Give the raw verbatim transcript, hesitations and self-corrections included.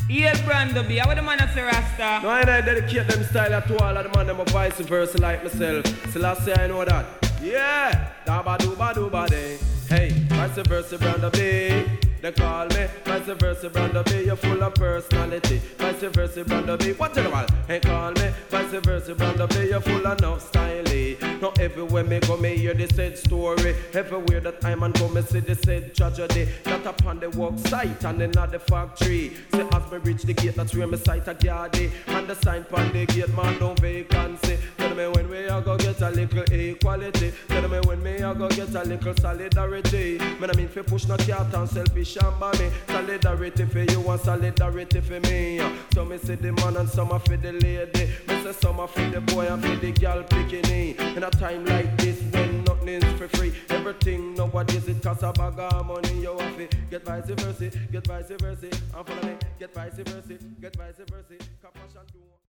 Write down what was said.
Yale Brando B, how the man say Rasta? No, I dedicate them style to all of the man, them a vice versa like myself. So last say I know that. Yeah, da ba do ba do ba day. Hey, vice versa Brando B. They call me vice versa Brando B. You're full of personality. Vice versa Brando B. What general? Hey, call me vice versa Brando B. You're full of no style. Not everywhere me go, me hear the said story. Everywhere that I'm and go, me see the said tragedy. Not upon the work site and then at the factory. Say as me reach the gate, that's where me sight a gardy. And the sign pon the gate, man, no vacancy. Tell me when we a go get a little equality. Tell me when me a go get a little solidarity. Man, I mean fi push no cat and selfish and by me. Solidarity for you and solidarity for me. So me see the man and some for the lady. Me say some for the boy and for the girl bikini. In a time like this when nothing is for free, everything nowadays it costs a bag of money. You have to get vice versa, get vice versa, and follow me, get vice versa, get vice versa. Compassion do.